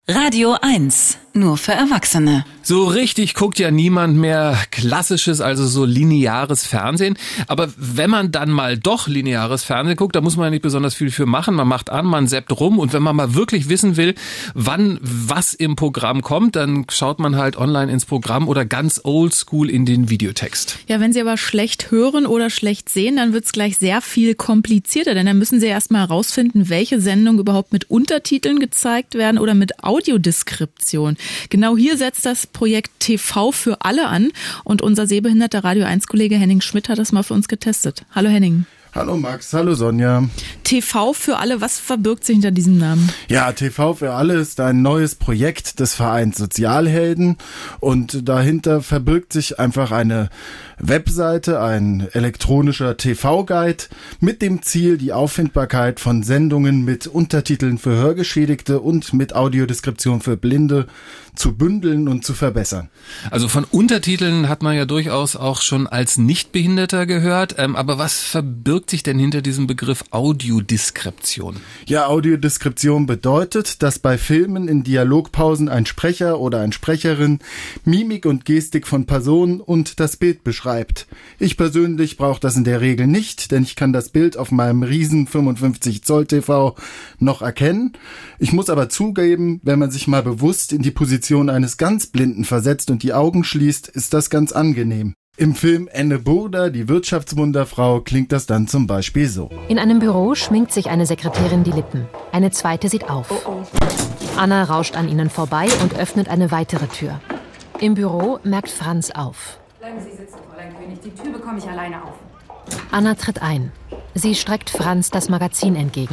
Radio 1, nur für Erwachsene. So richtig guckt ja niemand mehr klassisches, also so lineares Fernsehen. Aber wenn man dann mal doch lineares Fernsehen guckt, da muss man ja nicht besonders viel für machen. Man macht an, man zappt rum und wenn man mal wirklich wissen will, wann was im Programm kommt, dann schaut man halt online ins Programm oder ganz oldschool in den Videotext. Ja, wenn Sie aber schlecht hören oder schlecht sehen, dann wird's gleich sehr viel komplizierter, denn dann müssen Sie erstmal herausfinden, welche Sendungen überhaupt mit Untertiteln gezeigt werden oder mit Audiodeskription. Genau hier setzt das Projekt TV für alle an und unser sehbehinderter Radio 1-Kollege Henning Schmidt hat das mal für uns getestet. Hallo Henning. Hallo Max, hallo Sonja. TV für alle, was verbirgt sich hinter diesem Namen? Ja, TV für alle ist ein neues Projekt des Vereins Sozialhelden und dahinter verbirgt sich einfach eine Webseite, ein elektronischer TV-Guide mit dem Ziel, die Auffindbarkeit von Sendungen mit Untertiteln für Hörgeschädigte und mit Audiodeskription für Blinde zu bündeln und zu verbessern. Also von Untertiteln hat man ja durchaus auch schon als Nichtbehinderter gehört, aber was verbirgt sich denn hinter diesem Begriff Audiodeskription? Ja, Audiodeskription bedeutet, dass bei Filmen in Dialogpausen ein Sprecher oder eine Sprecherin Mimik und Gestik von Personen und das Bild beschreibt. Ich persönlich brauche das in der Regel nicht, denn ich kann das Bild auf meinem riesen 55 Zoll TV noch erkennen. Ich muss aber zugeben, wenn man sich mal bewusst in die Position eines ganz Blinden versetzt und die Augen schließt, ist das ganz angenehm. Im Film Anne Burda, die Wirtschaftswunderfrau, klingt das dann zum Beispiel so. In einem Büro schminkt sich eine Sekretärin die Lippen. Eine zweite sieht auf. Anna rauscht an ihnen vorbei und öffnet eine weitere Tür. Im Büro merkt Franz auf. Bleiben Sie sitzen, Fräulein König. Die Tür bekomme ich alleine auf. Anna tritt ein. Sie streckt Franz das Magazin entgegen.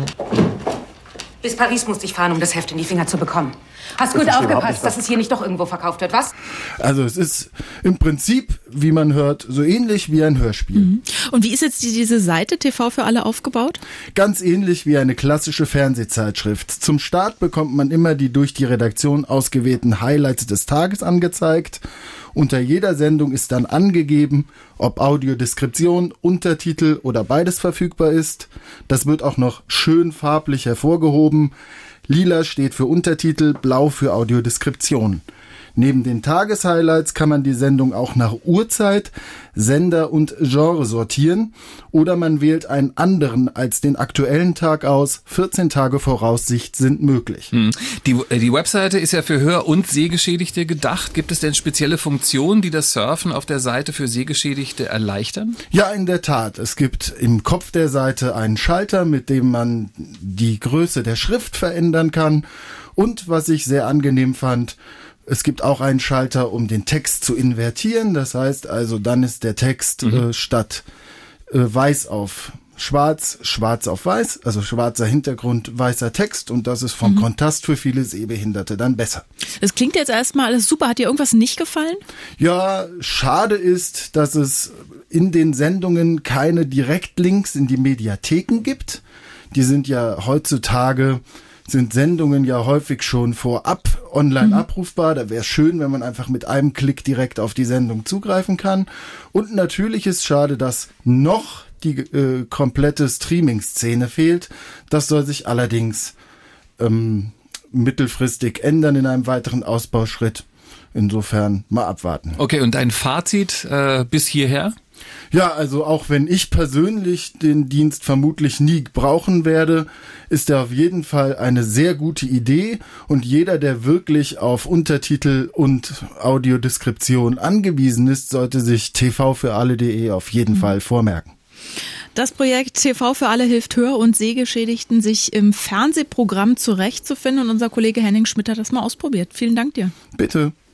Bis Paris musste ich fahren, um das Heft in die Finger zu bekommen. Hast gut aufgepasst, dass es hier nicht doch irgendwo verkauft wird, was? Also es ist im Prinzip, wie man hört, so ähnlich wie ein Hörspiel. Mhm. Und wie ist jetzt diese Seite TV für alle aufgebaut? Ganz ähnlich wie eine klassische Fernsehzeitschrift. Zum Start bekommt man immer die durch die Redaktion ausgewählten Highlights des Tages angezeigt. Unter jeder Sendung ist dann angegeben, ob Audiodeskription, Untertitel oder beides verfügbar ist. Das wird auch noch schön farblich hervorgehoben. Lila steht für Untertitel, blau für Audiodeskription. Neben den Tageshighlights kann man die Sendung auch nach Uhrzeit, Sender und Genre sortieren oder man wählt einen anderen als den aktuellen Tag aus. 14 Tage Voraussicht sind möglich. Die Webseite ist ja für Hör- und Sehgeschädigte gedacht. Gibt es denn spezielle Funktionen, die das Surfen auf der Seite für Sehgeschädigte erleichtern? Ja, in der Tat. Es gibt im Kopf der Seite einen Schalter, mit dem man die Größe der Schrift verändern kann. Und was ich sehr angenehm fand, es gibt auch einen Schalter, um den Text zu invertieren. Das heißt also, dann ist der Text statt weiß auf schwarz, schwarz auf weiß, also schwarzer Hintergrund, weißer Text. Und das ist vom Kontrast für viele Sehbehinderte dann besser. Es klingt jetzt erstmal alles super. Hat dir irgendwas nicht gefallen? Ja, schade ist, dass es in den Sendungen keine Direktlinks in die Mediatheken gibt. Die sind ja heutzutage... sind Sendungen ja häufig schon vorab online abrufbar. Da wäre es schön, wenn man einfach mit einem Klick direkt auf die Sendung zugreifen kann. Und natürlich ist schade, dass noch die komplette Streaming-Szene fehlt. Das soll sich allerdings mittelfristig ändern in einem weiteren Ausbauschritt. Insofern mal abwarten. Okay, und dein Fazit bis hierher? Ja, also auch wenn ich persönlich den Dienst vermutlich nie brauchen werde, ist er auf jeden Fall eine sehr gute Idee und jeder, der wirklich auf Untertitel und Audiodeskription angewiesen ist, sollte sich tvfüralle.de auf jeden Fall vormerken. Das Projekt TV für alle hilft Hör- und Sehgeschädigten, sich im Fernsehprogramm zurechtzufinden und unser Kollege Henning Schmidt hat das mal ausprobiert. Vielen Dank dir. Bitte.